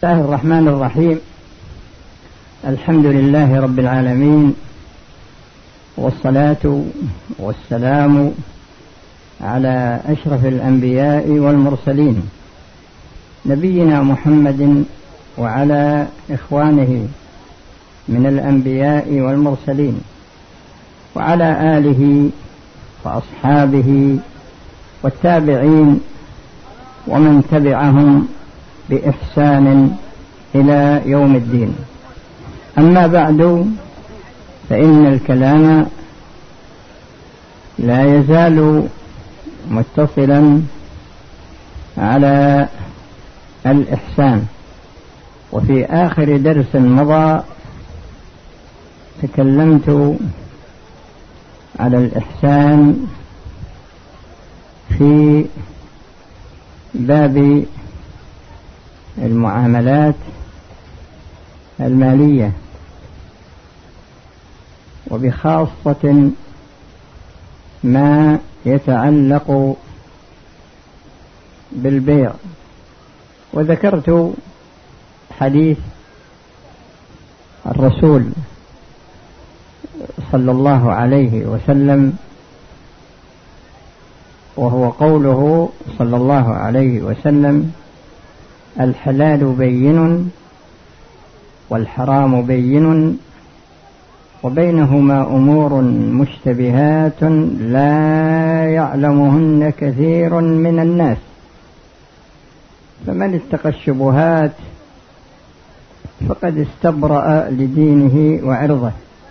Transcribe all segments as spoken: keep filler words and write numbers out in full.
بسم الله الرحمن الرحيم. الحمد لله رب العالمين، والصلاة والسلام على أشرف الأنبياء والمرسلين نبينا محمد وعلى إخوانه من الأنبياء والمرسلين وعلى آله وأصحابه والتابعين ومن تبعهم بإحسان إلى يوم الدين. أما بعد، فإن الكلام لا يزال متصلا على الإحسان. وفي آخر درس مضى تكلمت على الإحسان في باب المعاملات المالية، وبخاصة ما يتعلق بالبيع. وذكرت حديث الرسول صلى الله عليه وسلم، وهو قوله صلى الله عليه وسلم: الحلال بين والحرام بين وبينهما أمور مشتبهات لا يعلمهن كثير من الناس، فمن اتقى الشبهات فقد استبرأ لدينه وعرضه،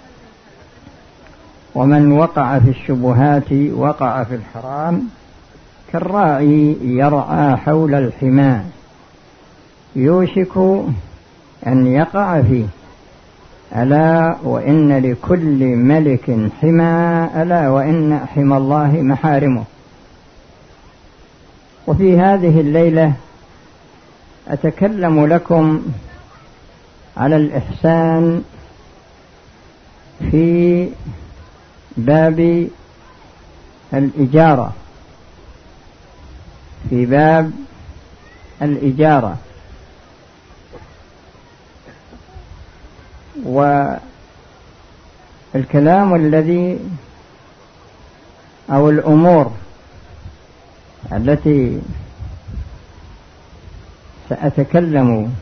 ومن وقع في الشبهات وقع في الحرام كالراعي يرعى حول الحمى يوشك أن يقع فيه. ألا وإن لكل ملك حمى، ألا وإن حمى الله محارمه. وفي هذه الليلة أتكلم لكم على الإحسان في باب الإجارة، في باب الإجارة. والكلام الذي أو الأمور التي سأتكلم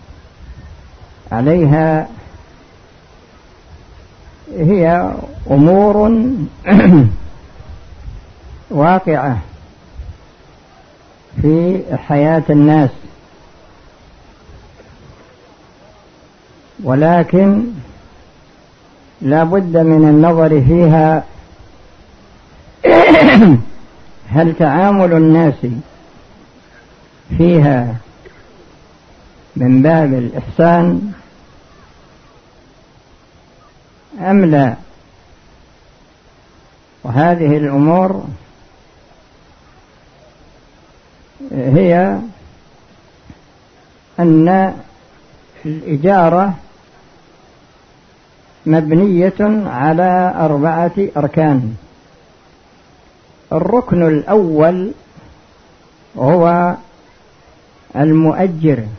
عليها هي أمور واقعة في حياة الناس، ولكن لا بد من النظر فيها هل تعامل الناس فيها من باب الإحسان أم لا. وهذه الأمور هي أن الإجارة مبنية على أربعة أركان. الركن الأول هو المؤجر،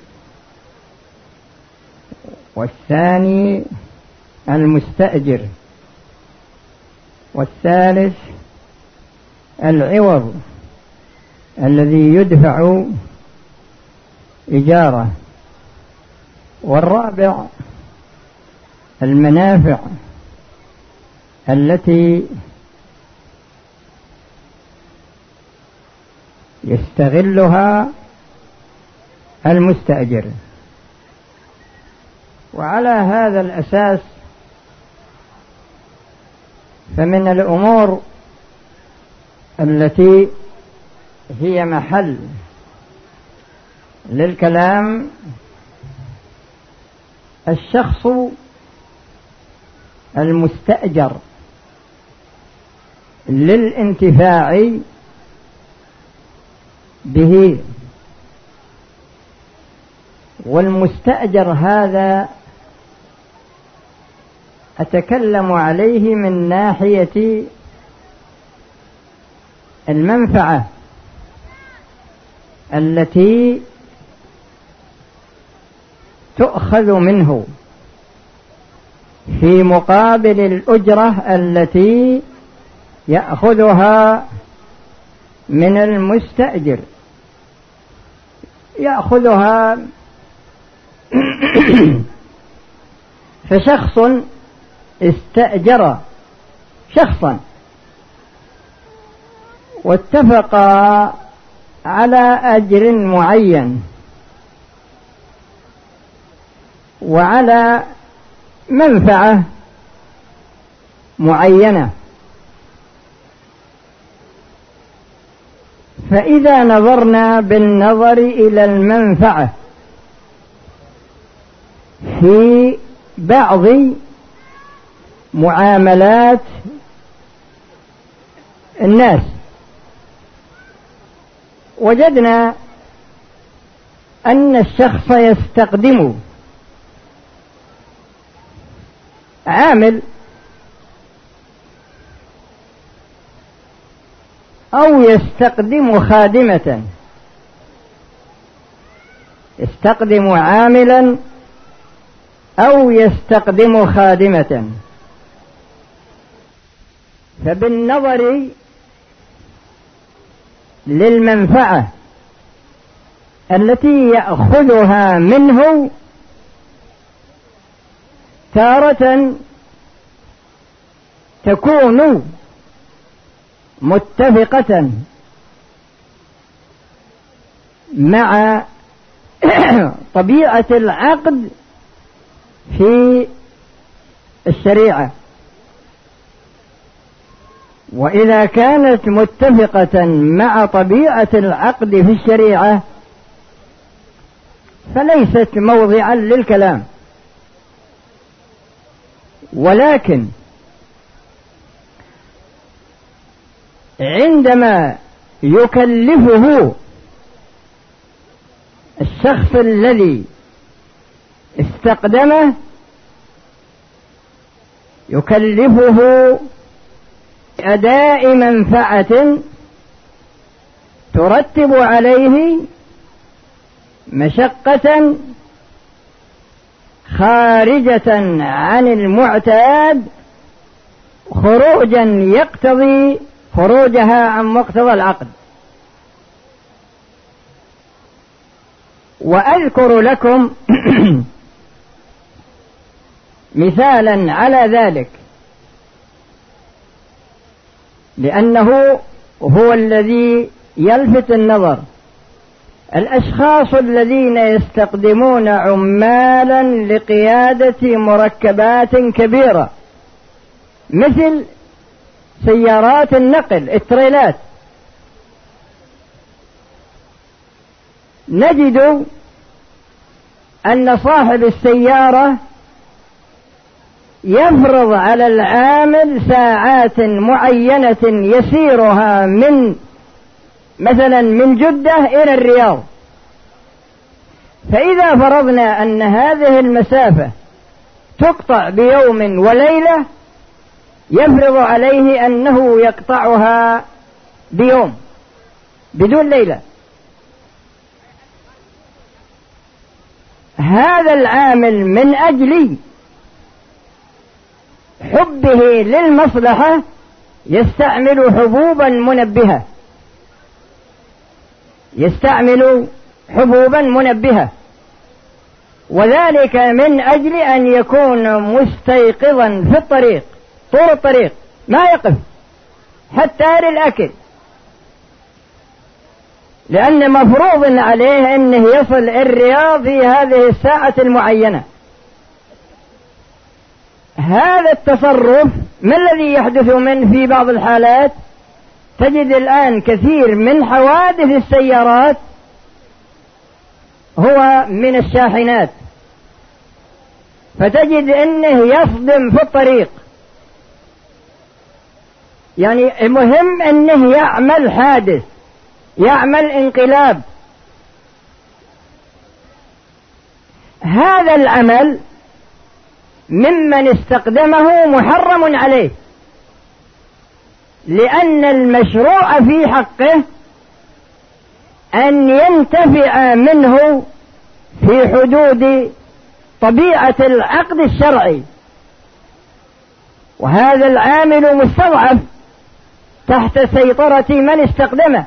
والثاني المستأجر، والثالث العوض الذي يدفع إجارة، والرابع المنافع التي يستغلها المستأجر. وعلى هذا الأساس فمن الأمور التي هي محل للكلام الشخص المستأجر للانتفاع به، والمستأجر هذا أتكلم عليه من ناحية المنفعة التي تؤخذ منه في مقابل الأجرة التي يأخذها من المستأجر، يأخذها فشخص استأجر شخصا واتفقا على أجر معين وعلى منفعة معينة، فإذا نظرنا بالنظر إلى المنفعة في بعض معاملات الناس وجدنا أن الشخص يستخدم عامل أو يستخدم خادمة، يستخدم عاملا أو يستخدم خادمة، فبالنظر للمنفعة التي يأخذها منه تارة تكون متفقة مع طبيعة العقد في الشريعة، وإذا كانت متفقة مع طبيعة العقد في الشريعة فليست موضعا للكلام، ولكن عندما يكلفه الشخص الذي استقدمه يكلفه أداء منفعة ترتب عليه مشقة خارجة عن المعتاد، خروجا يقتضي خروجها عن مقتضى العقد. وأذكر لكم مثالا على ذلك لأنه هو الذي يلفت النظر. الأشخاص الذين يستخدمون عمالا لقيادة مركبات كبيرة مثل سيارات النقل التريلات، نجد أن صاحب السيارة يفرض على العامل ساعات معينة يسيرها من مثلا من جدة إلى الرياض، فإذا فرضنا أن هذه المسافة تقطع بيوم وليلة يفرض عليه أنه يقطعها بيوم بدون ليلة. هذا العامل من أجل حبه للمصلحة يستعمل حبوبا منبهة يستعمل حبوبا منبهة وذلك من أجل أن يكون مستيقظا في الطريق طول الطريق، ما يقف حتى للأكل، لأن مفروض عليه أنه يصل الرياض في هذه الساعة المعينة. هذا التصرف ما الذي يحدث منه في بعض الحالات؟ تجد الآن كثير من حوادث السيارات هو من الشاحنات، فتجد أنه يصدم في الطريق، يعني المهم أنه يعمل حادث، يعمل انقلاب. هذا العمل ممن استخدمه محرم عليه، لأن المشروع في حقه أن ينتفع منه في حدود طبيعة العقد الشرعي، وهذا العامل مستضعف تحت سيطرة من استخدمه،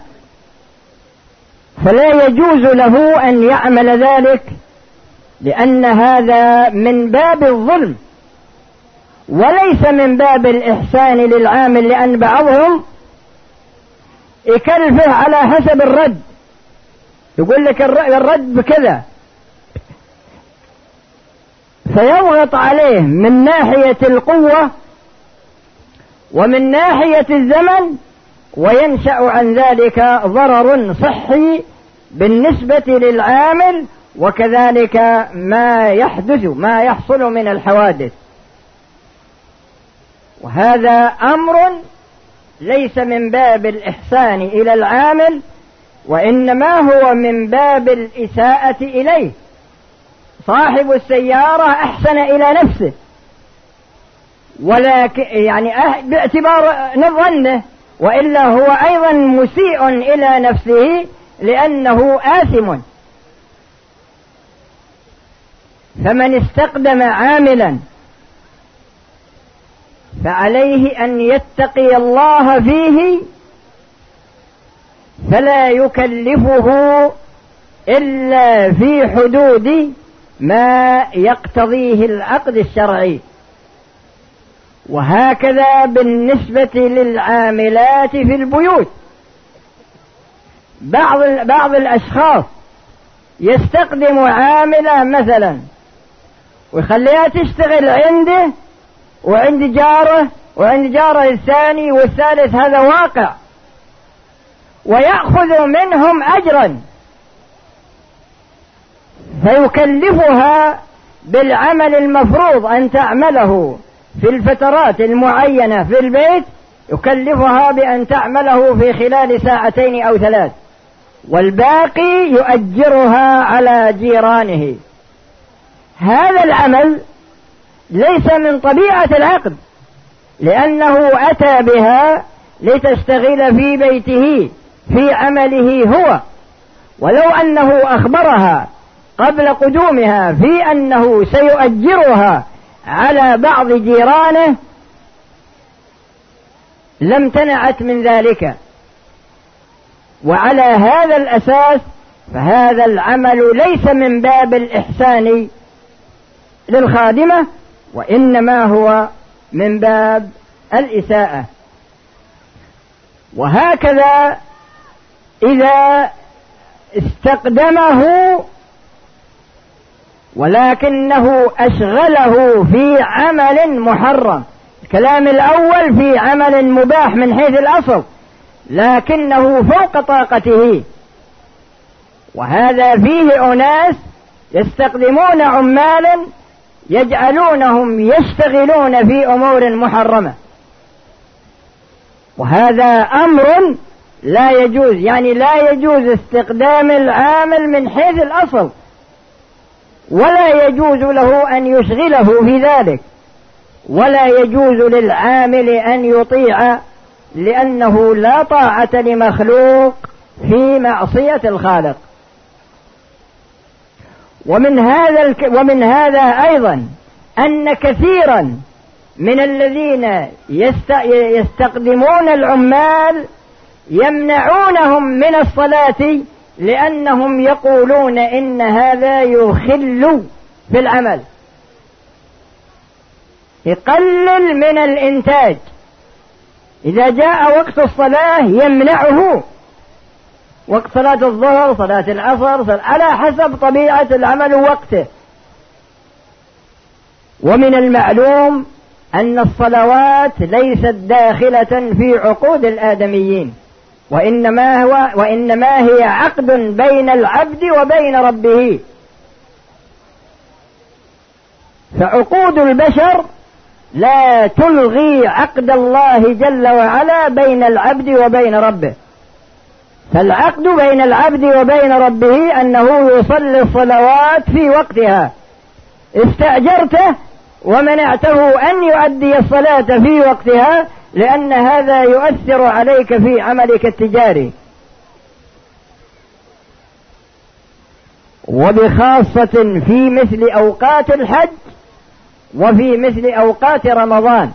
فلا يجوز له أن يعمل ذلك، لأن هذا من باب الظلم وليس من باب الإحسان للعامل، لأن بعضهم يكلفه على حسب الرد، يقول لك الرد بكذا، فيضغط عليه من ناحية القوة ومن ناحية الزمن، وينشأ عن ذلك ضرر صحي بالنسبة للعامل، وكذلك ما يحدث ما يحصل من الحوادث. وهذا أمر ليس من باب الإحسان إلى العامل، وإنما هو من باب الإساءة إليه. صاحب السيارة أحسن إلى نفسه، ولكن يعني باعتبار ظنه، وإلا هو أيضا مسيء إلى نفسه لأنه آثم. فمن استقدم عاملا فعليه أن يتقي الله فيه، فلا يكلفه إلا في حدود ما يقتضيه العقد الشرعي. وهكذا بالنسبة للعاملات في البيوت، بعض بعض الأشخاص يستخدم عاملة مثلا ويخليها تشتغل عنده وعند جاره وعند جاره الثاني والثالث، هذا واقع، ويأخذ منهم أجرا، فيكلفها بالعمل المفروض أن تعمله في الفترات المعينة في البيت، يكلفها بأن تعمله في خلال ساعتين أو ثلاث، والباقي يؤجرها على جيرانه. هذا العمل ليس من طبيعة العقد، لأنه أتى بها لتشتغل في بيته في عمله هو، ولو أنه أخبرها قبل قدومها في أنه سيؤجرها على بعض جيرانه لم تنعت من ذلك. وعلى هذا الأساس فهذا العمل ليس من باب الإحسان للخادمة، وإنما هو من باب الإساءة. وهكذا إذا استقدمه ولكنه أشغله في عمل محرم، الكلام الأول في عمل مباح من حيث الأصل، لكنه فوق طاقته، وهذا فيه أناس يستخدمون عمالا يجعلونهم يشتغلون في أمور محرمة، وهذا أمر لا يجوز، يعني لا يجوز استخدام العامل من حيث الأصل، ولا يجوز له أن يشغله في ذلك، ولا يجوز للعامل أن يطيع، لأنه لا طاعة لمخلوق في معصية الخالق. ومن هذا الك... ومن هذا أيضا أن كثيرا من الذين يست... يستخدمون العمال يمنعونهم من الصلاة، لأنهم يقولون إن هذا يخل في العمل، يقلل من الإنتاج. إذا جاء وقت الصلاة يمنعه، وقت صلاة الظهر، صلاة العصر، صلاة على حسب طبيعة العمل ووقته. ومن المعلوم أن الصلوات ليست داخلة في عقود الآدميين، وإنما هو وإنما هي عقد بين العبد وبين ربه. فعقود البشر لا تلغي عقد الله جل وعلا بين العبد وبين ربه. فالعقد بين العبد وبين ربه أنه يصلي الصلوات في وقتها، استأجرته ومنعته أن يؤدي الصلاة في وقتها، لأن هذا يؤثر عليك في عملك التجاري. وبخاصة في مثل أوقات الحج وفي مثل أوقات رمضان.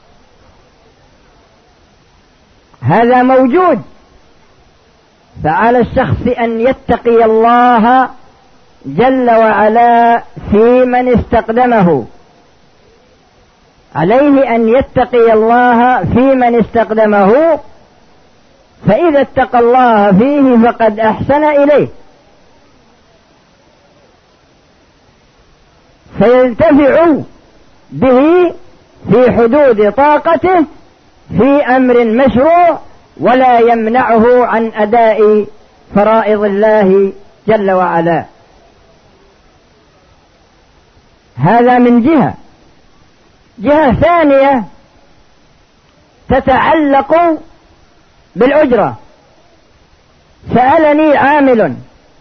هذا موجود. فعلى الشخص أن يتقي الله جل وعلا في من استقدمه، عليه أن يتقي الله في من استقدمه، فإذا اتقى الله فيه فقد أحسن إليه، فينتفع به في حدود طاقته في أمر مشروع، ولا يمنعه عن أداء فرائض الله جل وعلا. هذا من جهة. جهة ثانية تتعلق بالأجرة. سألني عامل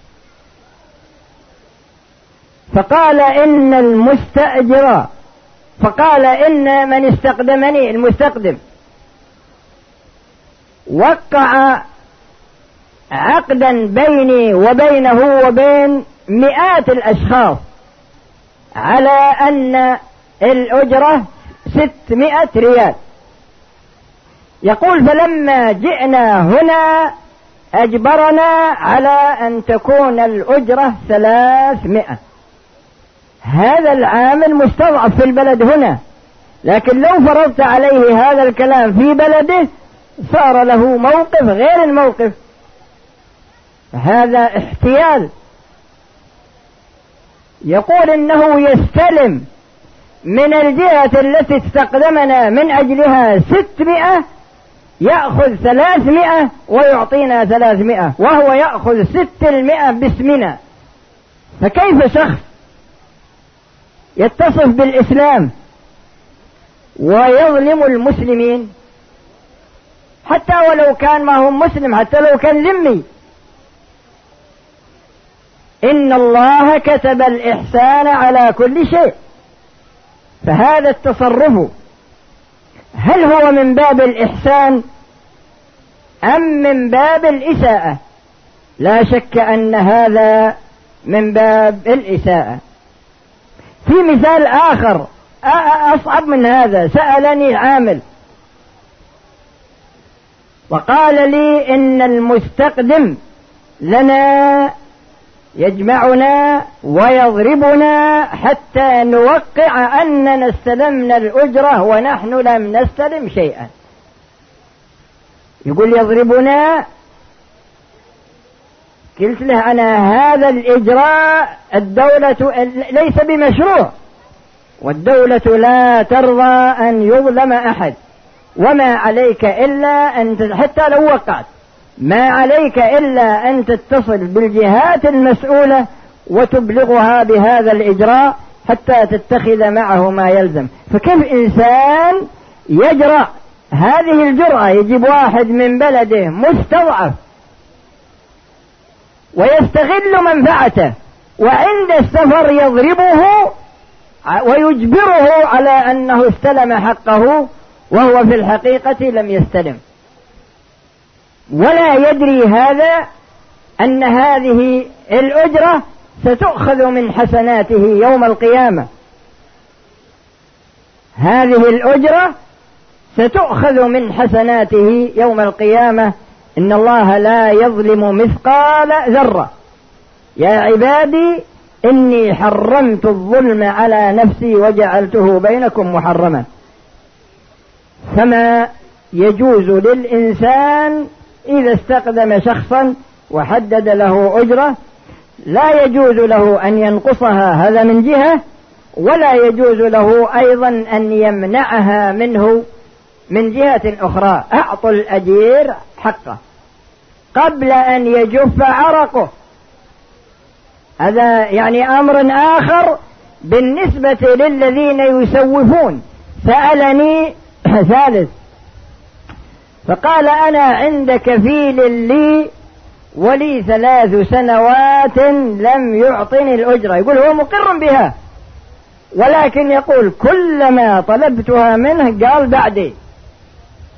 فقال إن المستأجر فقال إن من استقدمني المستقدم وقع عقدا بيني وبينه وبين مئات الأشخاص على أن الأجرة ستمائة ريال. يقول فلما جئنا هنا أجبرنا على أن تكون الأجرة ثلاثمائة. هذا العامل مستضعف في البلد هنا، لكن لو فرضت عليه هذا الكلام في بلده صار له موقف غير الموقف. هذا احتيال. يقول إنه يستلم من الجهة التي استقدمنا من أجلها ستمائة، يأخذ ثلاثمائة ويعطينا ثلاثمائة، وهو يأخذ ستمائة باسمنا. فكيف شخص يتصف بالإسلام ويظلم المسلمين، حتى ولو كان ما هو مسلم، حتى لو كان ذمي؟ إن الله كتب الإحسان على كل شيء. فهذا التصرف هل هو من باب الإحسان أم من باب الإساءة؟ لا شك أن هذا من باب الإساءة. في مثال آخر أصعب من هذا. سألني عامل وقال لي إن المستقدم لنا يجمعنا ويضربنا حتى نوقع أننا استلمنا الأجرة ونحن لم نستلم شيئا. يقول يضربنا. قلت له أنا هذا الإجراء الدولة ليس بمشروع، والدولة لا ترضى أن يظلم أحد، وما عليك إلا أن حتى لو وقعت ما عليك إلا أن تتصل بالجهات المسؤولة وتبلغها بهذا الإجراء حتى تتخذ معه ما يلزم. فكيف إنسان يجرأ هذه الجرأة؟ يجيب واحد من بلده مستضعف ويستغل منفعته، وعند السفر يضربه ويجبره على أنه استلم حقه وهو في الحقيقة لم يستلم، ولا يدري هذا أن هذه الأجرة ستؤخذ من حسناته يوم القيامة. هذه الأجرة ستؤخذ من حسناته يوم القيامة. إن الله لا يظلم مثقال ذرة. يا عبادي إني حرمت الظلم على نفسي وجعلته بينكم محرما. فما يجوز للإنسان إذا استقدم شخصا وحدد له أجرة لا يجوز له أن ينقصها، هذا من جهة، ولا يجوز له أيضا أن يمنعها منه من جهة أخرى. أعطوا الأجير حقه قبل أن يجف عرقه. هذا يعني أمر آخر بالنسبة للذين يسوفون. سألني ثالث فقال أنا عند كفيل لي ولي ثلاث سنوات لم يعطني الأجرة. يقول هو مقر بها، ولكن يقول كلما طلبتها منه قال بعدي.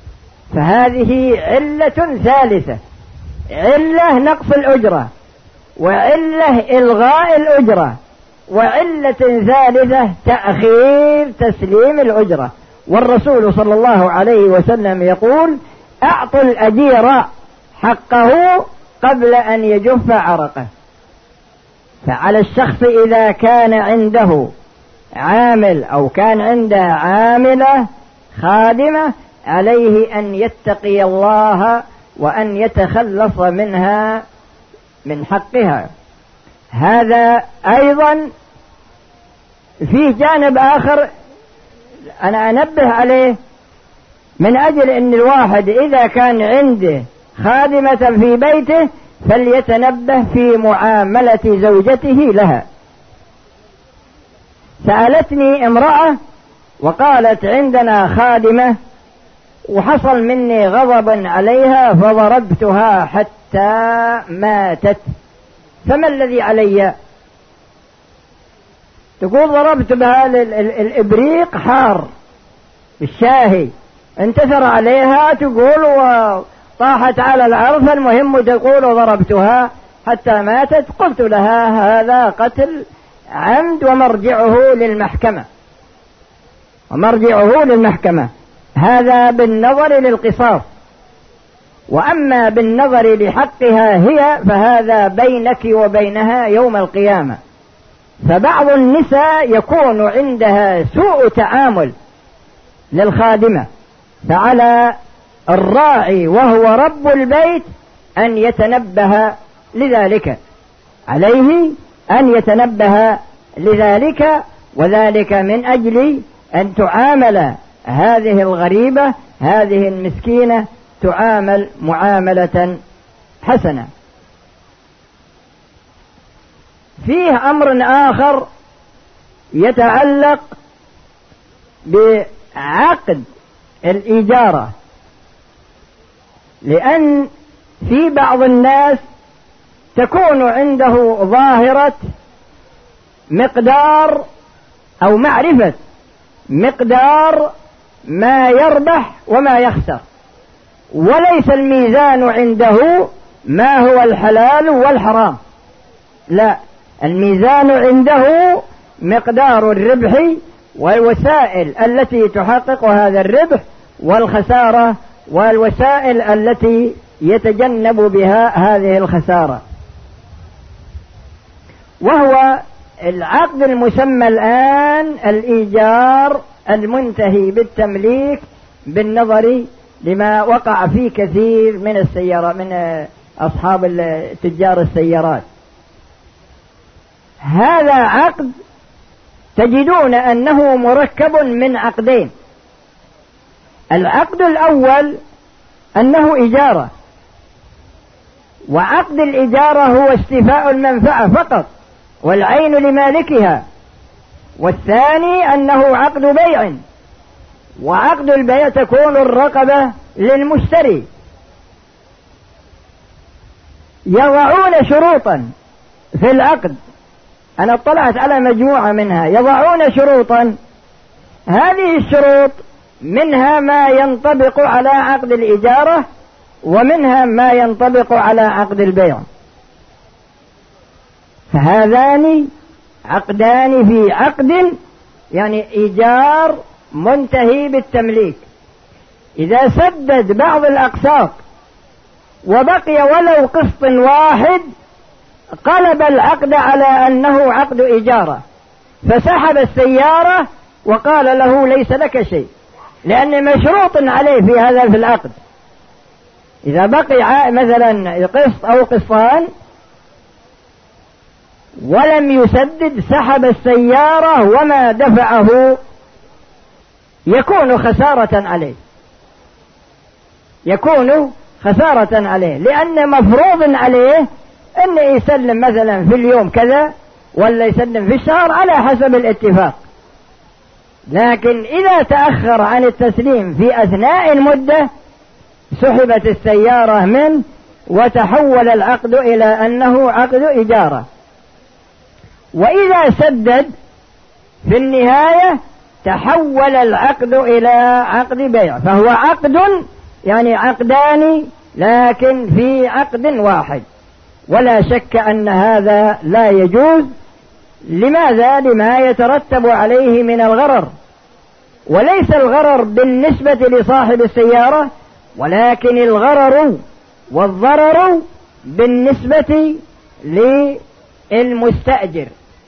فهذه علة ثالثة، علة نقص الأجرة، وعلة إلغاء الأجرة، وعلة ثالثة تأخير تسليم الأجرة. والرسول صلى الله عليه وسلم يقول: أعطوا الأجير حقه قبل أن يجف عرقه. فعلى الشخص إذا كان عنده عامل أو كان عنده عاملة خادمة عليه أن يتقي الله وأن يتخلص منها من حقها. هذا أيضا فيه جانب آخر أنا أنبه عليه، من أجل أن الواحد إذا كان عنده خادمة في بيته فليتنبه في معاملة زوجته لها. سألتني امرأة وقالت: عندنا خادمة وحصل مني غضب عليها فضربتها حتى ماتت، فما الذي علي؟ تقول: ضربت بها الإبريق حار بالشاهي انتثر عليها، تقول وطاحت على الأرض، المهم تقول ضربتها حتى ماتت. قلت لها: هذا قتل عمد ومرجعه للمحكمة، ومرجعه للمحكمة. هذا بالنظر للقصاص، وأما بالنظر لحقها هي فهذا بينك وبينها يوم القيامة. فبعض النساء يكون عندها سوء تعامل للخادمة، فعلى الراعي وهو رب البيت أن يتنبه لذلك، عليه أن يتنبه لذلك، وذلك من أجل أن تعامل هذه الغريبة، هذه المسكينة، تعامل معاملة حسنة. فيه أمر آخر يتعلق بعقد الإجارة، لأن في بعض الناس تكون عنده ظاهرة مقدار أو معرفة مقدار ما يربح وما يخسر، وليس الميزان عنده ما هو الحلال والحرام، لا، الميزان عنده مقدار الربح والوسائل التي تحقق هذا الربح، والخسارة والوسائل التي يتجنب بها هذه الخسارة. وهو العقد المسمى الآن الإيجار المنتهي بالتمليك، بالنظر لما وقع فيه كثير من السيارة من أصحاب تجار السيارات. هذا عقد تجدون أنه مركب من عقدين. العقد الأول أنه إجارة، وعقد الإجارة هو استيفاء المنفعة فقط والعين لمالكها، والثاني أنه عقد بيع، وعقد البيع تكون الرقبة للمشتري. يضعون شروطا في العقد، أنا اطلعت على مجموعة منها، يضعون شروطا، هذه الشروط منها ما ينطبق على عقد الإجارة، ومنها ما ينطبق على عقد البيع. فهذان عقدان في عقد، يعني إيجار منتهي بالتمليك. إذا سدد بعض الأقساط وبقي ولو قسط واحد قلب العقد على أنه عقد إجارة، فسحب السيارة وقال له ليس لك شيء، لأن مشروط عليه في هذا في العقد. إذا بقي مثلا قسط أو قسطان ولم يسدد سحب السيارة وما دفعه، يكون خسارة عليه، يكون خسارة عليه، لأن مفروض عليه أن يسلم مثلا في اليوم كذا ولا يسلم في الشهر على حسب الاتفاق. لكن إذا تأخر عن التسليم في أثناء المدة سحبت السيارة منه وتحول العقد إلى أنه عقد إجارة. وإذا سدد في النهاية تحول العقد إلى عقد بيع، فهو عقد يعني عقدان لكن في عقد واحد. ولا شك أن هذا لا يجوز. لماذا؟ لما يترتب عليه من الغرر، وليس الغرر بالنسبة لصاحب السيارة، ولكن الغرر والضرر بالنسبة للمستأجر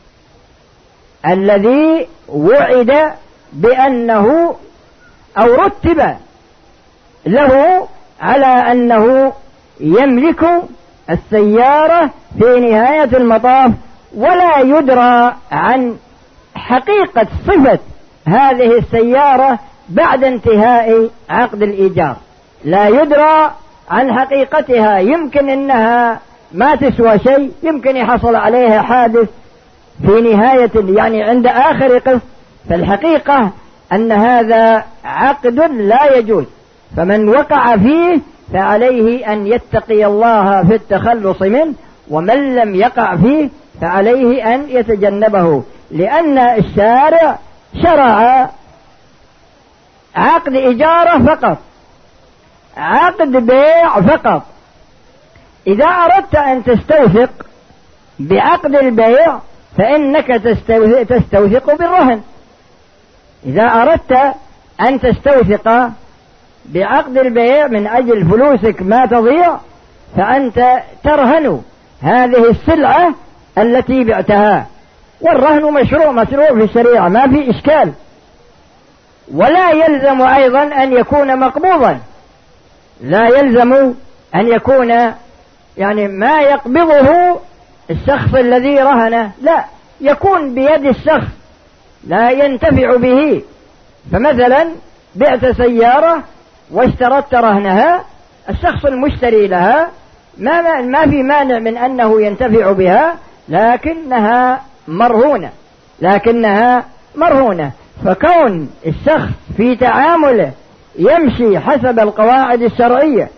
الذي وعد بأنه أو رتب له على أنه يملك السيارة في نهاية المطاف، ولا يدرى عن حقيقة صفة هذه السيارة بعد انتهاء عقد الإيجار، لا يدرى عن حقيقتها. يمكن أنها ما تسوى شيء، يمكن يحصل عليها حادث في نهاية يعني عند آخر قسط. فالحقيقة أن هذا عقد لا يجوز، فمن وقع فيه فعليه أن يتقي الله في التخلص منه، ومن لم يقع فيه فعليه أن يتجنبه، لأن الشارع شرع عقد إجارة فقط، عقد بيع فقط. إذا أردت أن تستوثق بعقد البيع فإنك تستوثق بالرهن. إذا أردت أن تستوثق بعقد البيع من أجل فلوسك ما تضيع فأنت ترهن هذه السلعة التي بعتها، والرهن مشروع مشروع في الشريعة، ما في إشكال. ولا يلزم أيضا أن يكون مقبوضا، لا يلزم أن يكون يعني ما يقبضه الشخص الذي رهنه، لا، يكون بيد الشخص لا ينتفع به. فمثلا بعت سيارة واشترطت رهنها، الشخص المشتري لها ما ما في مانع من أنه ينتفع بها، لكنها مرهونة لكنها مرهونة فكون الشخص في تعامله يمشي حسب القواعد الشرعية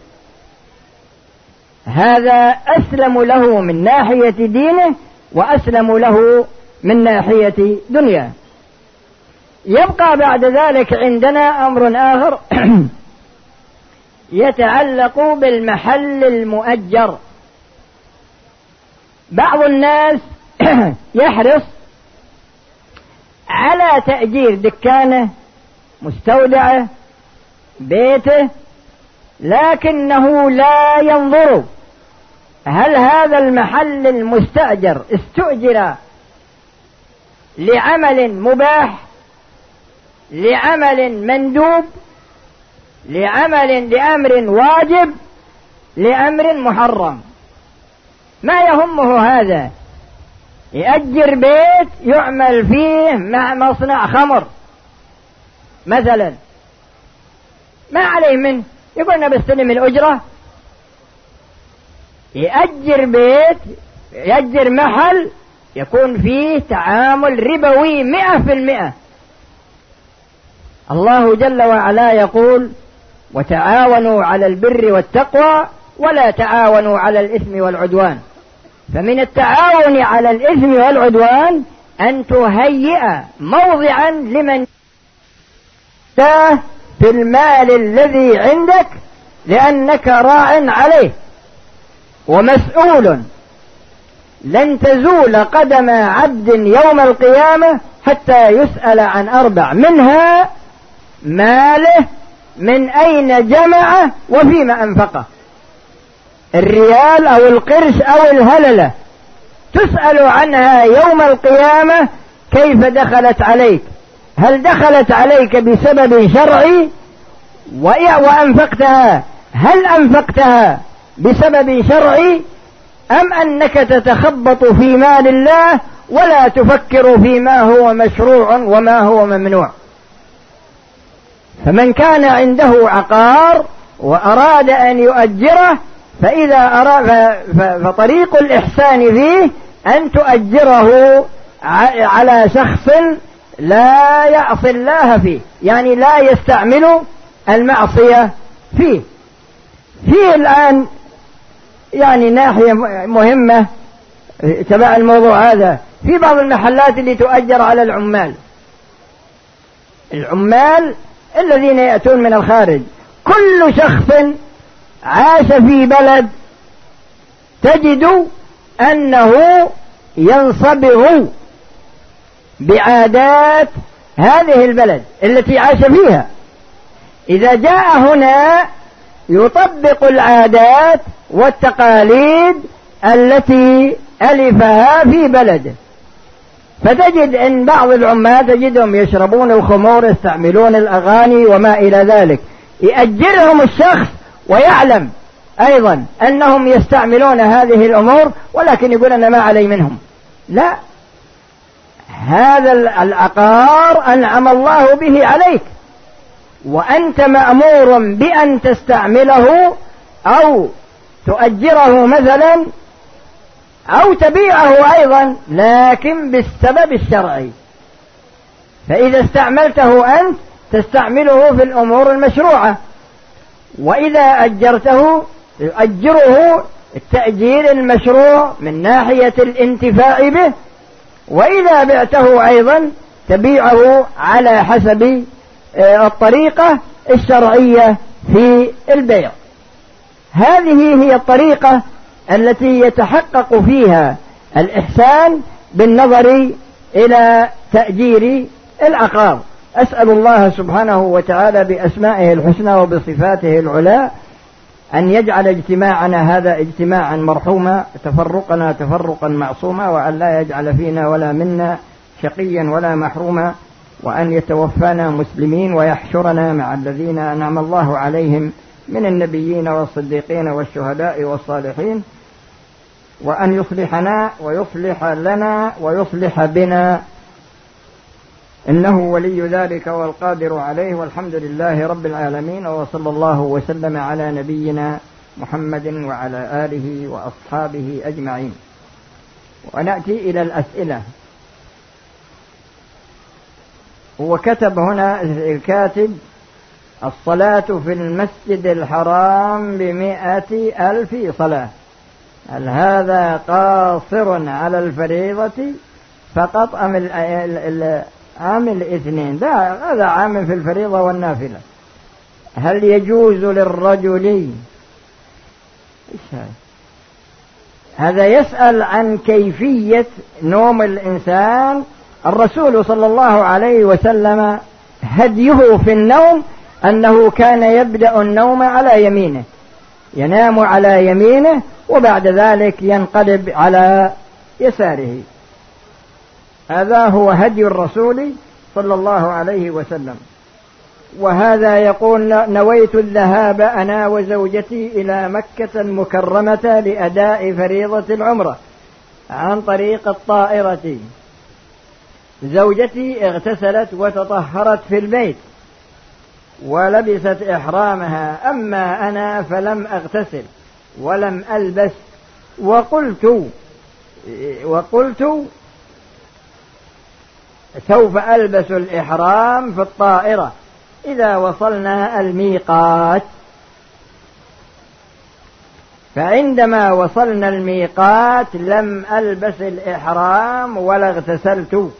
هذا أسلم له من ناحية دينه وأسلم له من ناحية دنيا. يبقى بعد ذلك عندنا أمر آخر يتعلق بالمحل المؤجر. بعض الناس يحرص على تأجير دكانه، مستودعه، بيته، لكنه لا ينظر هل هذا المحل المستأجر استؤجر لعمل مباح، لعمل مندوب، لعمل لأمر واجب، لأمر محرم. ما يهمه هذا. يأجر بيت يعمل فيه مع مصنع خمر مثلا، ما عليه منه، يقول أنا بستلم الأجرة. يأجر بيت، يأجر محل يكون فيه تعامل ربوي مئة في المئة. الله جل وعلا يقول وتعاونوا على البر والتقوى ولا تعاونوا على الإثم والعدوان. فمن التعاون على الإثم والعدوان أن تهيئ موضعا لمن في المال الذي عندك، لأنك راع عليه ومسؤول. لن تزول قدم عبد يوم القيامة حتى يسأل عن أربع، منها ماله من أين جمعه وفيما أنفقه. الريال أو القرش أو الهللة تسأل عنها يوم القيامة، كيف دخلت عليك؟ هل دخلت عليك بسبب شرعي وأنفقتها؟ هل أنفقتها بسبب شرعي أم أنك تتخبط في مال الله ولا تفكر فيما هو مشروع وما هو ممنوع؟ فمن كان عنده عقار وأراد أن يؤجره فإذا أراد فطريق الإحسان فيه أن تؤجره على شخص لا يعصي الله فيه، يعني لا يستعمل المعصية فيه. فيه الآن يعني ناحية مهمة تبع الموضوع هذا، في بعض المحلات اللي تؤجر على العمال، العمال الذين يأتون من الخارج. كل شخص عاش في بلد تجد أنه ينصبغ بعادات هذه البلد التي عاش فيها. إذا جاء هنا يطبق العادات والتقاليد التي ألفها في بلده. فتجد أن بعض العمال تجدهم يشربون الخمور، يستعملون الأغاني وما إلى ذلك. يأجرهم الشخص ويعلم أيضا أنهم يستعملون هذه الأمور، ولكن يقول أنا ما علي منهم. لا، هذا العقار أنعم الله به عليك، وأنت مأمور بأن تستعمله أو تؤجره مثلا أو تبيعه أيضا، لكن بالسبب الشرعي. فإذا استعملته أنت تستعمله في الأمور المشروعة، وإذا أجرته يؤجره التأجير المشروع من ناحية الانتفاع به، وإذا بعته أيضا تبيعه على حسب الطريقة الشرعية في البيع. هذه هي الطريقة التي يتحقق فيها الإحسان بالنظر إلى تأجير العقار. أسأل الله سبحانه وتعالى بأسمائه الحسنى وبصفاته العلى أن يجعل اجتماعنا هذا اجتماعا مرحوما، تفرقنا تفرقا معصوما، وأن لا يجعل فينا ولا منا شقيا ولا محروما، وأن يتوفانا مسلمين ويحشرنا مع الذين أنعم الله عليهم من النبيين والصديقين والشهداء والصالحين، وأن يصلحنا ويصلح لنا ويصلح بنا، إنه ولي ذلك والقادر عليه، والحمد لله رب العالمين، وصلى الله وسلم على نبينا محمد وعلى آله وأصحابه أجمعين. ونأتي إلى الأسئلة. هو كتب هنا الكاتب: الصلاة في المسجد الحرام بمئة ألف صلاة، هل هذا قاصر على الفريضة فقط أم عام الاثنين؟ لا، هذا عام في الفريضة والنافلة. هل يجوز للرجل، هذا يسأل عن كيفية نوم الإنسان. الرسول صلى الله عليه وسلم هديه في النوم أنه كان يبدأ النوم على يمينه، ينام على يمينه وبعد ذلك ينقلب على يساره. هذا هو هدي الرسول صلى الله عليه وسلم. وهذا يقول: نويت الذهاب أنا وزوجتي إلى مكة المكرمة لأداء فريضة العمرة عن طريق الطائرة. زوجتي اغتسلت وتطهرت في البيت ولبست إحرامها، أما أنا فلم أغتسل ولم ألبس، وقلت وقلت سوف ألبس الإحرام في الطائرة إذا وصلنا الميقات. فعندما وصلنا الميقات لم ألبس الإحرام ولا اغتسلت.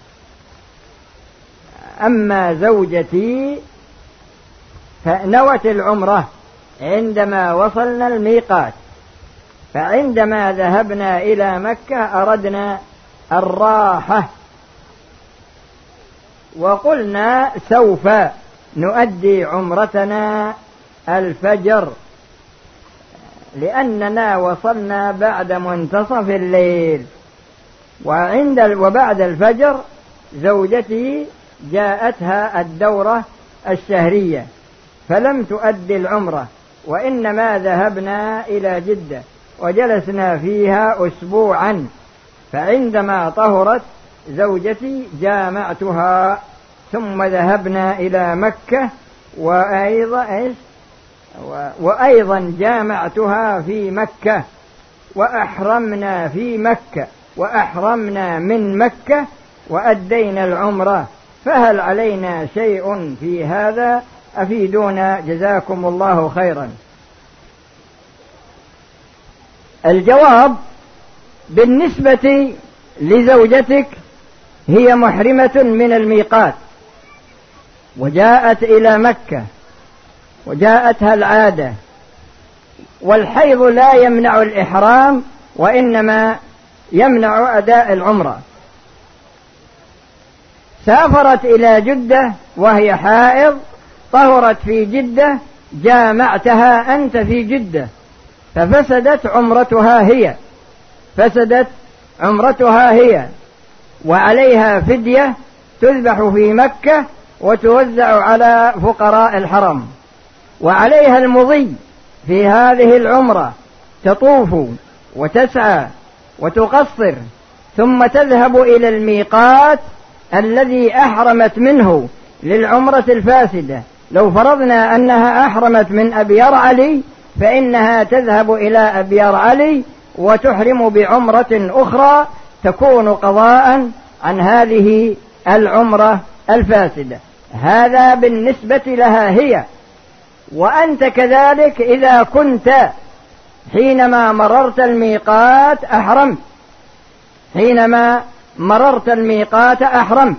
أما زوجتي فنوت العمرة عندما وصلنا الميقات، فعندما ذهبنا إلى مكة أردنا الراحة وقلنا سوف نؤدي عمرتنا الفجر، لأننا وصلنا بعد منتصف الليل، وعند وبعد الفجر زوجتي جاءتها الدورة الشهرية فلم تؤدي العمرة، وإنما ذهبنا إلى جدة وجلسنا فيها أسبوعا. فعندما طهرت زوجتي جامعتها ثم ذهبنا إلى مكة، وأيضا, وأيضا جامعتها في مكة، وأحرمنا في مكة وأحرمنا من مكة وأدينا العمرة. فهل علينا شيء في هذا؟ أفيدونا جزاكم الله خيرا. الجواب: بالنسبة لزوجتك هي محرمة من الميقات وجاءت إلى مكة وجاءتها العادة والحيض لا يمنع الإحرام وإنما يمنع أداء العمرة. سافرت إلى جدة وهي حائض، طهرت في جدة، جامعتها أنت في جدة، ففسدت عمرتها هي فسدت عمرتها هي وعليها فدية تذبح في مكة وتوزع على فقراء الحرم، وعليها المضي في هذه العمرة، تطوف وتسعى وتقصر ثم تذهب إلى الميقات الذي أحرمت منه للعمرة الفاسدة. لو فرضنا أنها أحرمت من أبيار علي فإنها تذهب إلى أبيار علي وتحرم بعمرة أخرى تكون قضاء عن هذه العمرة الفاسدة. هذا بالنسبة لها هي. وأنت كذلك إذا كنت حينما مررت الميقات أحرمت حينما مررت الميقات أحرمت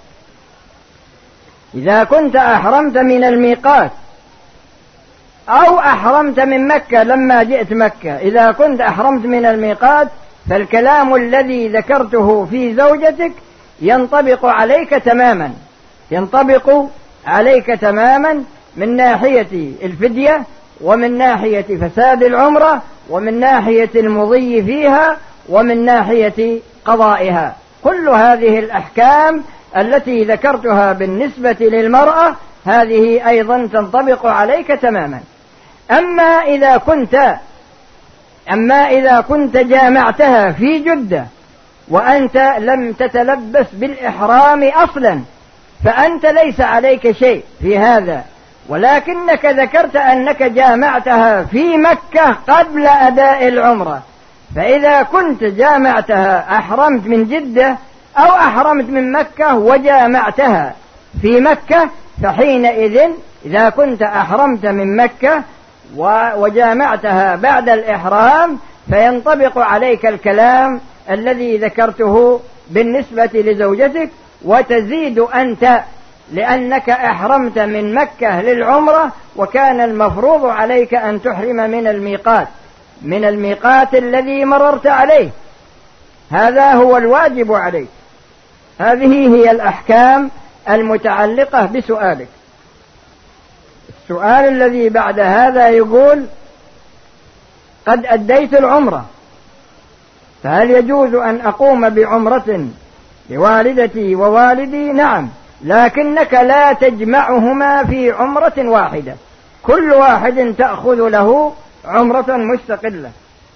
إذا كنت أحرمت من الميقات أو أحرمت من مكة لما جئت مكة، إذا كنت أحرمت من الميقات فالكلام الذي ذكرته في زوجتك ينطبق عليك تماما ينطبق عليك تماما من ناحية الفدية ومن ناحية فساد العمرة ومن ناحية المضي فيها ومن ناحية قضائها. كل هذه الأحكام التي ذكرتها بالنسبة للمرأة هذه أيضا تنطبق عليك تماما. أما إذا كنت أما إذا كنت جامعتها في جدة وأنت لم تتلبس بالإحرام أصلا فأنت ليس عليك شيء في هذا، ولكنك ذكرت أنك جامعتها في مكة قبل أداء العمرة. فإذا كنت جامعتها أحرمت من جدة أو أحرمت من مكة وجامعتها في مكة، فحينئذ إذا كنت أحرمت من مكة وجامعتها بعد الإحرام فينطبق عليك الكلام الذي ذكرته بالنسبة لزوجتك، وتزيد أنت لأنك أحرمت من مكة للعمرة وكان المفروض عليك أن تحرم من الميقات من الميقات الذي مررت عليه. هذا هو الواجب عليك. هذه هي الأحكام المتعلقة بسؤالك. السؤال الذي بعد هذا يقول: قد أديت العمرة، فهل يجوز أن أقوم بعمرة لوالدتي ووالدي؟ نعم، لكنك لا تجمعهما في عمرة واحدة، كل واحد تأخذ له عمرة مستقلة.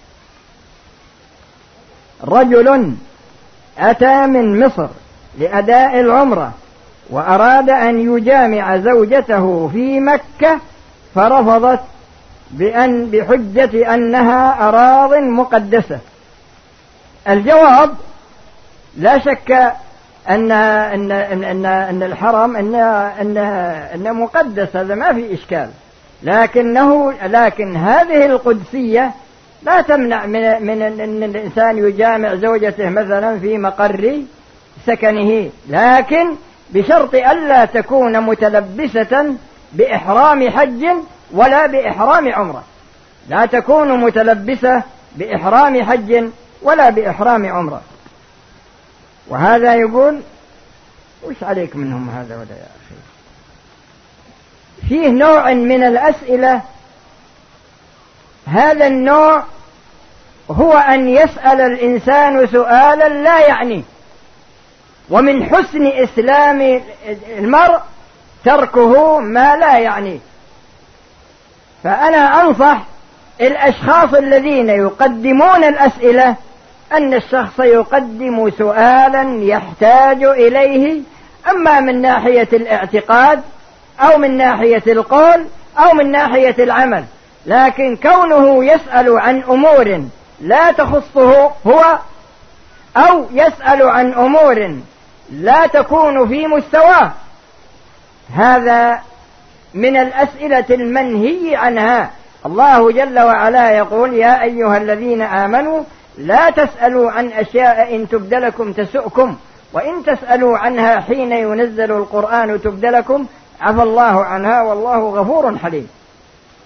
رجل أتى من مصر لأداء العمرة وأراد أن يجامع زوجته في مكة فرفضت بأن بحجة أنها أراض مقدسة. الجواب: لا شك أن أن أن أن الحرم أن أن أن مقدس، هذا ما في إشكال، لكنه لكن هذه القدسية لا تمنع من من أن الإنسان يجامع زوجته مثلا في مقر سكنه، لكن بشرط ألا تكون متلبسة بإحرام حج ولا بإحرام عمرة. لا تكون متلبسة بإحرام حج ولا بإحرام عمرة. وهذا يقول: وش عليك منهم هذا ولا يا أخي؟ فيه نوع من الأسئلة، هذا النوع هو أن يسأل الإنسان سؤالا لا يعني، ومن حسن إسلام المرء تركه ما لا يعني. فأنا أنصح الأشخاص الذين يقدمون الأسئلة أن الشخص يقدم سؤالا يحتاج إليه، أما من ناحية الاعتقاد أو من ناحية القول أو من ناحية العمل، لكن كونه يسأل عن أمور لا تخصه هو أو يسأل عن أمور لا تكون في مستواه، هذا من الأسئلة المنهي عنها. الله جل وعلا يقول: يا أيها الذين آمنوا لا تسألوا عن أشياء إن تبد لكم تسؤكم وإن تسألوا عنها حين ينزل القرآن تبد لكم عفى الله عنها والله غفور حليم.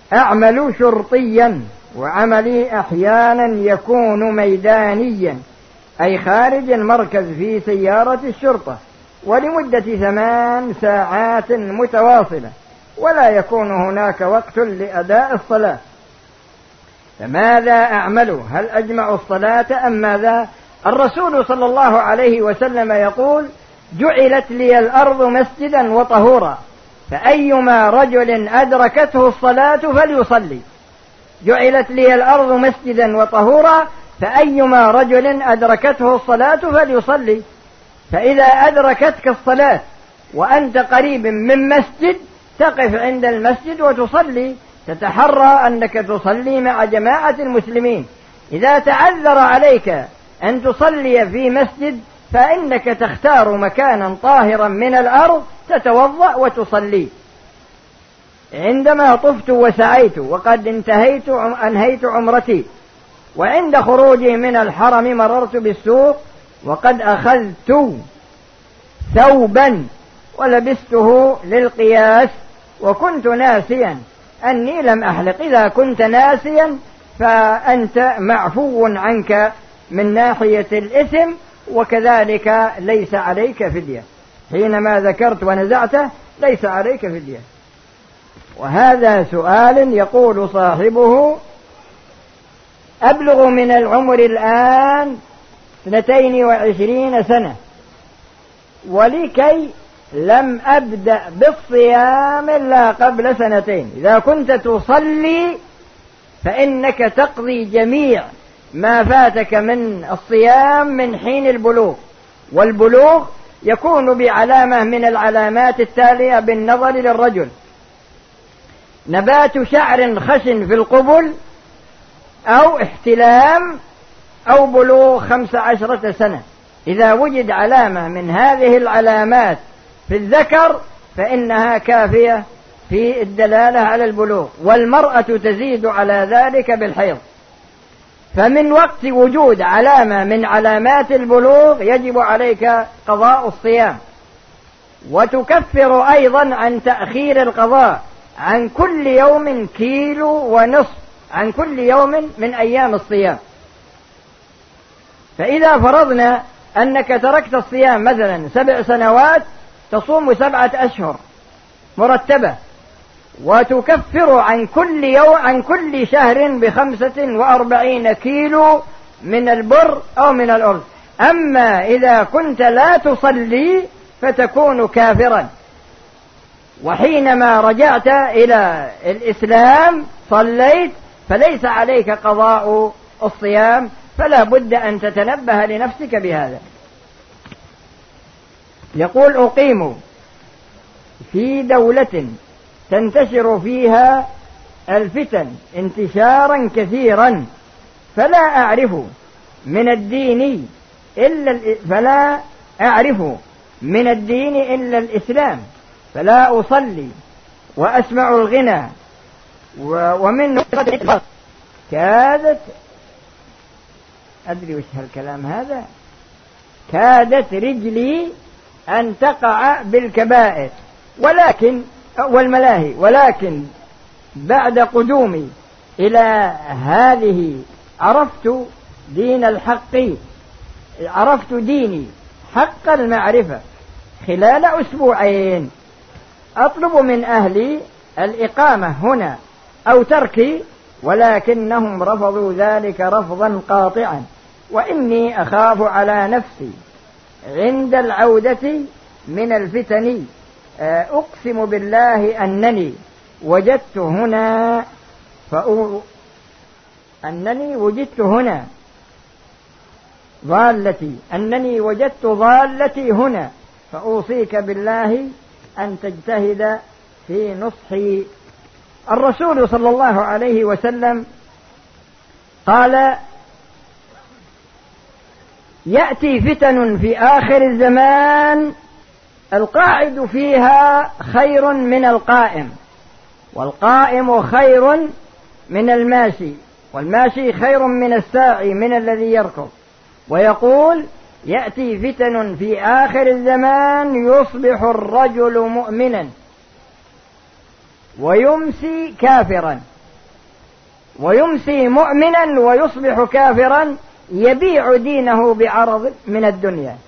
أعمل شرطيا، وعملي أحيانا يكون ميدانيا، أي خارج المركز في سيارة الشرطة، ولمدة ثمان ساعات متواصلة، ولا يكون هناك وقت لأداء الصلاة. فماذا أعمل؟ هل أجمع الصلاة أم ماذا؟ الرسول صلى الله عليه وسلم يقول: جعلت لي الأرض مسجدا وطهورا، فأيما رجل أدركته الصلاة فليصلي. جعلت لي الأرض مسجدا وطهورا، فأيما رجل أدركته الصلاة فليصلي. فإذا أدركتك الصلاة وأنت قريب من مسجد، تقف عند المسجد وتصلي، تتحرى أنك تصلي مع جماعة المسلمين. إذا تعذر عليك أن تصلي في مسجد، فإنك تختار مكانا طاهرا من الأرض تتوضأ وتصلي. عندما طفت وسعيت وقد انتهيت أنهيت عمرتي، وعند خروجي من الحرم مررت بالسوق وقد أخذت ثوبا ولبسته للقياس، وكنت ناسيا أني لم أحلق. إذا كنت ناسيا فأنت معفو عنك من ناحية الإثم، وكذلك ليس عليك فدية. حينما ذكرت ونزعته ليس عليك فدية. وهذا سؤال يقول صاحبه: أبلغ من العمر الآن اثنتين وعشرين سنة، ولكي لم أبدأ بالصيام إلا قبل سنتين. إذا كنت تصلي فإنك تقضي جميع ما فاتك من الصيام من حين البلوغ، والبلوغ يكون بعلامة من العلامات التالية بالنظر للرجل: نبات شعر خشن في القبل، أو احتلام، أو بلوغ خمس عشرة سنة. إذا وجد علامة من هذه العلامات في الذكر فإنها كافية في الدلالة على البلوغ، والمرأة تزيد على ذلك بالحيض. فمن وقت وجود علامة من علامات البلوغ يجب عليك قضاء الصيام، وتكفر أيضا عن تأخير القضاء عن كل يوم كيلو ونصف عن كل يوم من أيام الصيام. فإذا فرضنا أنك تركت الصيام مثلا سبع سنوات، تصوم سبعة أشهر مرتبة، وتكفر عن كل يوم عن كل شهر بخمسة وأربعين كيلو من البر أو من الأرز. أما إذا كنت لا تصلي فتكون كافرا، وحينما رجعت إلى الإسلام صليت، فليس عليك قضاء الصيام، فلا بد أن تتنبه لنفسك بهذا. يقول: أقيم في دولة تنتشر فيها الفتن انتشارا كثيرا، فلا أعرف من الدين إلا فلا أعرف من الدين إلا الإسلام، فلا أصلي وأسمع الغنى ومن كادت أدري وش هالكلام هذا كادت رجلي أن تقع بالكبائر ولكن والملاهي، ولكن بعد قدومي إلى هذه عرفت دين الحق، عرفت ديني حق المعرفة خلال أسبوعين. أطلب من أهلي الإقامة هنا أو تركي، ولكنهم رفضوا ذلك رفضا قاطعا، وإني أخاف على نفسي عند العودة من الفتن. أقسم بالله أنني وجدت هنا فأو أنني وجدت هنا ضالتي أنني وجدت ضالتي هنا، فأوصيك بالله أن تجتهد في نصحي. الرسول صلى الله عليه وسلم قال: يأتي فتن في آخر الزمان القاعد فيها خير من القائم، والقائم خير من الماشي، والماشي خير من الساعي من الذي يركض. ويقول: يأتي فتن في آخر الزمان يصبح الرجل مؤمنا ويمسي كافرا، ويمسي مؤمنا ويصبح كافرا يبيع دينه بعرض من الدنيا.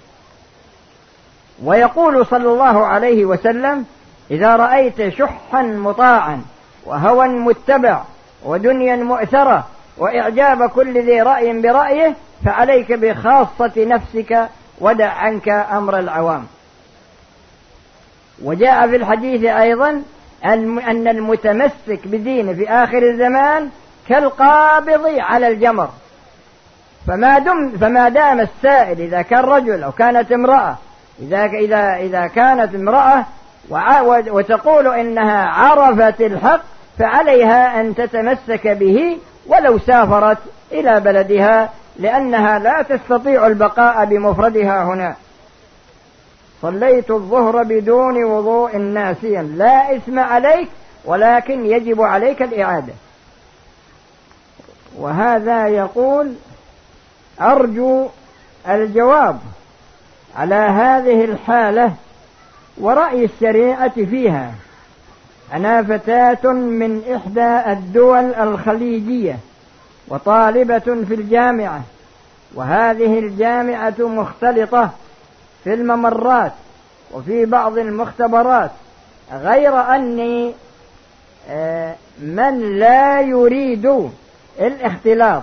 ويقول صلى الله عليه وسلم: إذا رأيت شحا مطاعا وهوى متبع ودنيا مؤثرة وإعجاب كل ذي رأي برأيه فعليك بخاصة نفسك ودع عنك أمر العوام. وجاء في الحديث أيضا أن المتمسك بدينه في آخر الزمان كالقابض على الجمر. فما دم فما دام السائل إذا كان رجل أو كانت امرأة، إذا إذا إذا كانت امرأة وتقول إنها عرفت الحق فعليها أن تتمسك به ولو سافرت إلى بلدها، لأنها لا تستطيع البقاء بمفردها هنا. صليت الظهر بدون وضوء ناسيا لا إثم عليك ولكن يجب عليك الإعادة. وهذا يقول: أرجو الجواب على هذه الحالة ورأي الشريعة فيها. أنا فتاة من إحدى الدول الخليجية وطالبة في الجامعة، وهذه الجامعة مختلطة في الممرات وفي بعض المختبرات، غير أني من لا يريد الاختلاط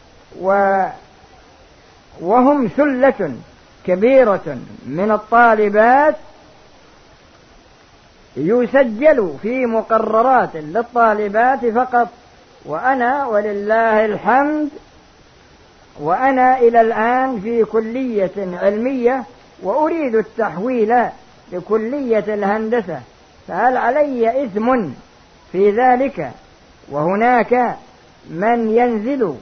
وهم ثلة كبيرة من الطالبات يسجل في مقررات للطالبات فقط، وأنا ولله الحمد وأنا إلى الآن في كلية علمية وأريد التحويل لكلية الهندسة، فهل علي إثم في ذلك؟ وهناك من ينزل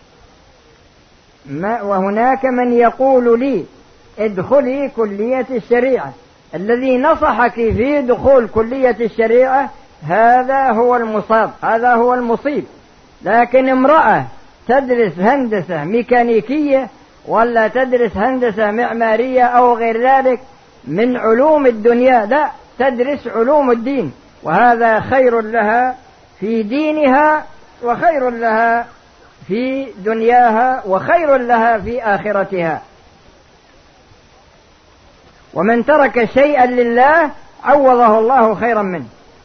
ما وهناك من يقول لي: ادخلي كلية الشريعة. الذي نصحك في دخول كلية الشريعة هذا هو المصاب، هذا هو المصيب. لكن امرأة تدرس هندسة ميكانيكية ولا تدرس هندسة معمارية أو غير ذلك من علوم الدنيا، لا، تدرس علوم الدين، وهذا خير لها في دينها وخير لها في دنياها وخير لها في آخرتها. ومن ترك شيئا لله عوضه الله خيرا منه.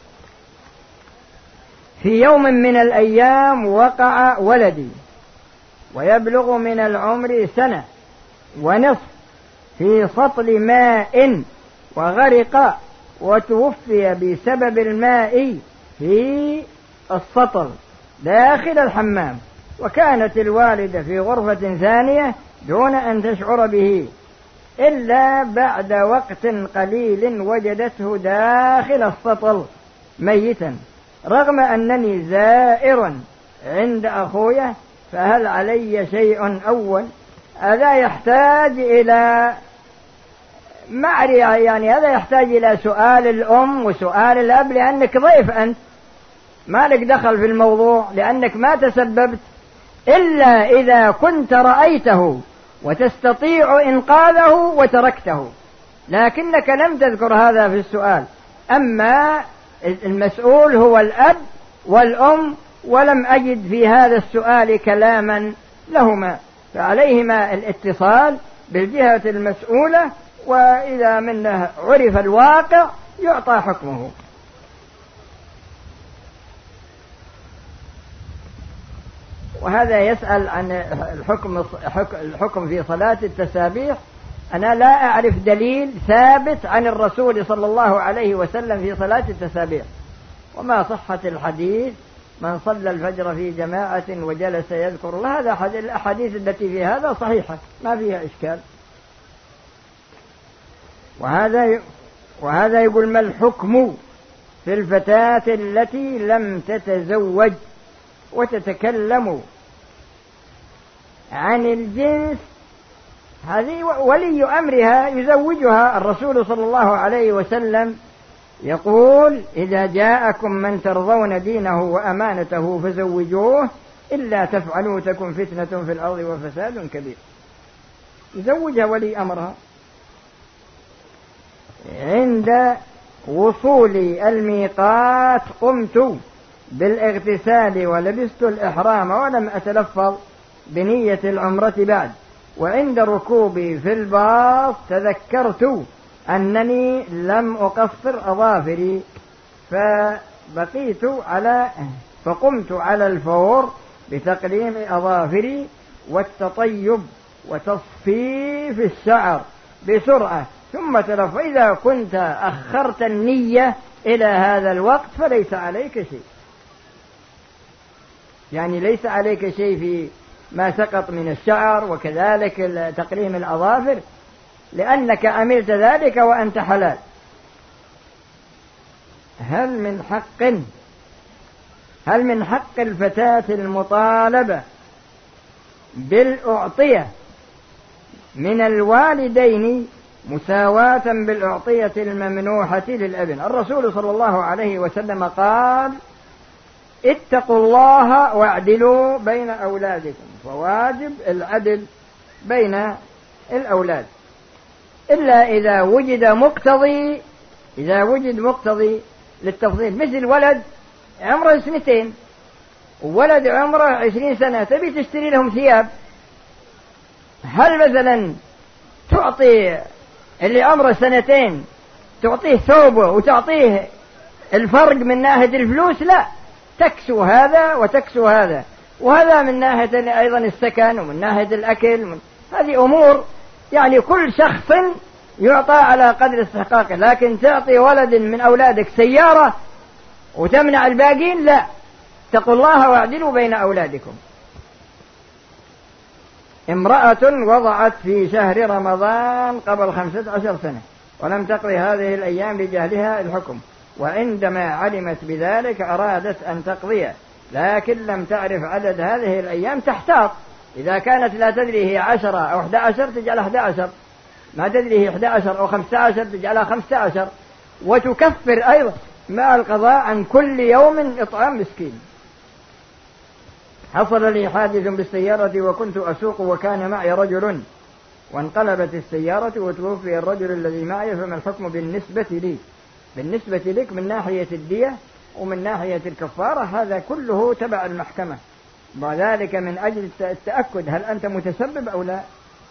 في يوم من الأيام وقع ولدي ويبلغ من العمر سنة ونصف في سطل ماء وغرق وتوفي بسبب الماء في السطل داخل الحمام، وكانت الوالدة في غرفة ثانية دون أن تشعر به، إلا بعد وقت قليل وجدته داخل السطل ميتا، رغم أنني زائر عند أخويا. فهل علي شيء أول؟ هذا يحتاج إلى معرفة، يعني هذا يحتاج إلى سؤال الأم وسؤال الأب، لأنك ضيف أنت، ما لك دخل في الموضوع، لأنك ما تسببت إلا إذا كنت رأيته وتستطيع إنقاذه وتركته، لكنك لم تذكر هذا في السؤال. أما المسؤول هو الأب والأم، ولم أجد في هذا السؤال كلاما لهما، فعليهما الاتصال بالجهة المسؤولة، وإذا منه عرف الواقع يعطى حكمه. وهذا يسأل عن الحكم الحكم في صلاة التسابيح. أنا لا أعرف دليل ثابت عن الرسول صلى الله عليه وسلم في صلاة التسابيح، وما صحة الحديث من صلى الفجر في جماعة وجلس يذكر الله، هذا الأحاديث التي في هذا صحيحة ما فيها إشكال. وهذا وهذا يقول: ما الحكم في الفتاة التي لم تتزوج وتتكلم عن الجنس؟ هذه ولي أمرها يزوجها. الرسول صلى الله عليه وسلم يقول: إذا جاءكم من ترضون دينه وأمانته فزوجوه، إلا تفعلوا تكن فتنة في الأرض وفساد كبير. يزوجها ولي أمرها. عند وصول الميقات قمت بالاغتسال ولبست الإحرام ولم أتلفظ بنية العمرة بعد، وعند ركوبي في الباص تذكرت أنني لم أقصر أظافري فبقيت على فقمت على الفور بتقليم أظافري والتطيب وتصفيف الشعر بسرعة، ثم تلف إذا كنت أخرت النية إلى هذا الوقت فليس عليك شيء، يعني ليس عليك شيء في ما سقط من الشعر وكذلك تقليم الأظافر، لأنك عملت ذلك وأنت حلال. هل من حق هل من حق الفتاة المطالبة بالأعطية من الوالدين مساواة بالأعطية الممنوحة للابن؟ الرسول صلى الله عليه وسلم قال: اتقوا الله واعدلوا بين أولادكم، فواجب العدل بين الأولاد، إلا إذا وجد مقتضي إذا وجد مقتضي للتفضيل، مثل ولد عمره سنتين وولد عمره عشرين سنة تبي تشتري لهم ثياب، هل مثلا تعطي اللي عمره سنتين تعطيه ثوبه وتعطيه الفرق من ناحية الفلوس؟ لا، تكسو هذا وتكسو هذا، وهذا من ناحية أيضا السكن ومن ناحية الأكل، من هذه أمور يعني كل شخص يعطى على قدر استحقاقه، لكن تعطي ولد من أولادك سيارة وتمنع الباقين، لا. اتقوا الله واعدلوا بين أولادكم. امرأة وضعت في شهر رمضان قبل خمسة عشر سنة ولم تقضي هذه الأيام لجهلها الحكم، وعندما علمت بذلك أرادت أن تقضيه، لكن لم تعرف عدد هذه الأيام تحتاط، إذا كانت لا تدري هي عشرة أو أحد عشر تجعلها أحد عشر، ما تدري هي أحد عشر أو خمسة عشر تجعلها خمسة عشر، وتكفر أيضا مع القضاء عن كل يوم إطعام مسكين. حصل لي حادث بالسيارة وكنت أسوق وكان معي رجل وانقلبت السيارة وتوفي الرجل الذي معي، فما الحكم بالنسبة لي؟ بالنسبة لك من ناحية الدية ومن ناحية الكفارة هذا كله تبع المحكمة، وذلك من أجل التأكد هل أنت متسبب أو لا.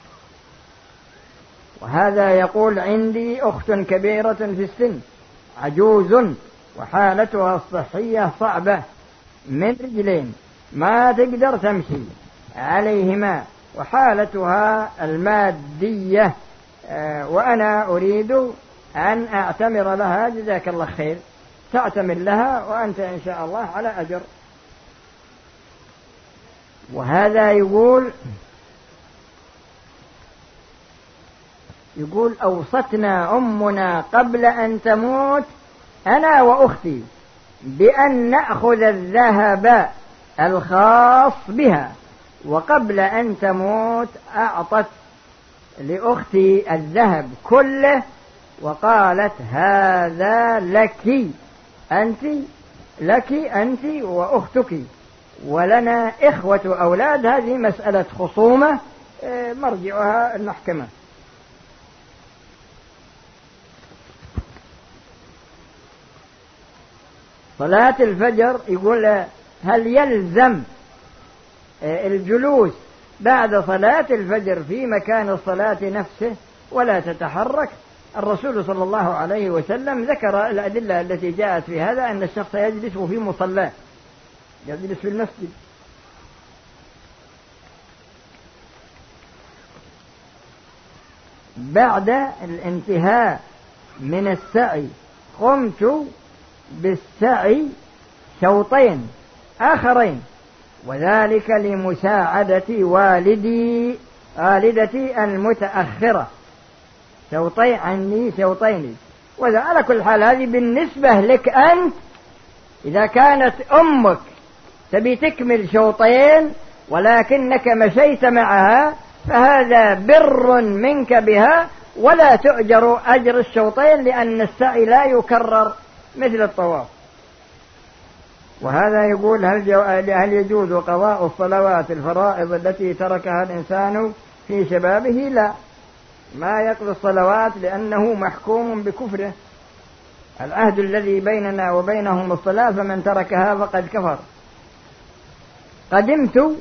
وهذا يقول: عندي أخت كبيرة في السن عجوز وحالتها الصحية صعبة من رجلين ما تقدر تمشي عليهما، وحالتها المادية وأنا أريد أن أعتمر لها، جزاك الله خير، تعتمر لها وأنت إن شاء الله على أجر. وهذا يقول يقول أوصتنا أمنا قبل أن تموت أنا وأختي بأن نأخذ الذهب الخاص بها، وقبل أن تموت أعطت لأختي الذهب كله وقالت: هذا لك أنت لك أنت وأختك، ولنا إخوة أولاد. هذه مسألة خصومة مرجعها المحكمة. صلاة الفجر يقول: هل يلزم الجلوس بعد صلاة الفجر في مكان الصلاة نفسه ولا تتحرك؟ الرسول صلى الله عليه وسلم ذكر الأدلة التي جاءت في هذا، أن الشخص يجلس في مصلاه، يجلس في المسجد. بعد الانتهاء من السعي قمت بالسعي شوطين آخرين، وذلك لمساعدة والدي والدتي المتأخرة، شوطين عني شوطين. وإذا على كل حال هذه بالنسبة لك أنت، إذا كانت أمك تبي تكمل شوطين ولكنك مشيت معها فهذا بر منك بها، ولا تؤجر أجر الشوطين، لأن السعي لا يكرر مثل الطواف. وهذا يقول: هل, جو... هل يجوز قضاء الصلوات الفرائض التي تركها الإنسان في شبابه؟ لا، ما يقضي الصلوات لأنه محكوم بكفره، العهد الذي بيننا وبينهم الصلاة فمن تركها فقد كفر. قدمت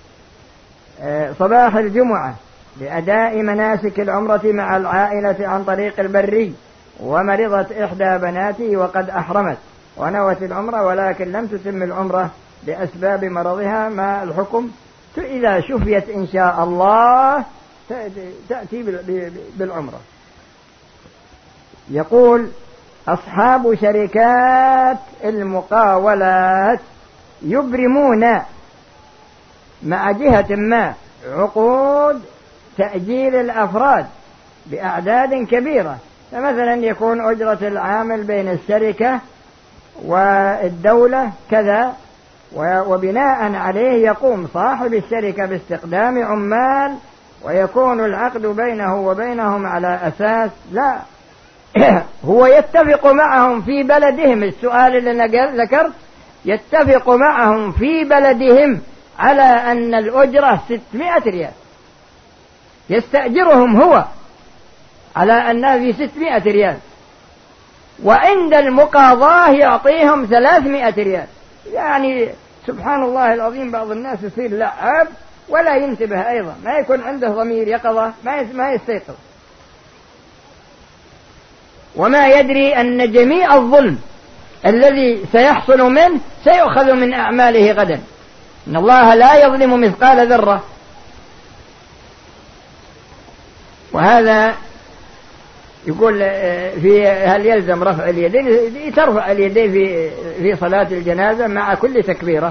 صباح الجمعة لأداء مناسك العمرة مع العائلة عن طريق البري، ومرضت إحدى بناتي وقد أحرمت ونوت العمرة ولكن لم تتم العمرة لأسباب مرضها، ما الحكم؟ إذا شفيت إن شاء الله تأتي بالعمرة. يقول: أصحاب شركات المقاولات يبرمون مع جهة ما عقود تأجيل الأفراد بأعداد كبيرة، فمثلا يكون أجرة العامل بين الشركة والدولة كذا، وبناء عليه يقوم صاحب الشركة باستخدام عمال ويكون العقد بينه وبينهم على أساس لا هو يتفق معهم في بلدهم. السؤال اللي أنا ذكرت يتفق معهم في بلدهم على أن الأجرة ستمائة ريال، يستأجرهم هو على أنها في ستمائة ريال، وعند المقاضاة يعطيهم ثلاثمائة ريال. يعني سبحان الله العظيم، بعض الناس يصير لعاب ولا ينتبه أيضا، ما يكون عنده ضمير يقظة، ما يستيقظ، وما يدري أن جميع الظلم الذي سيحصل منه سيؤخذ من أعماله غدا. إن الله لا يظلم مثقال ذرة. وهذا يقول في هل يلزم رفع اليدين؟ ترفع اليدين في في صلاة الجنازة مع كل تكبيرة.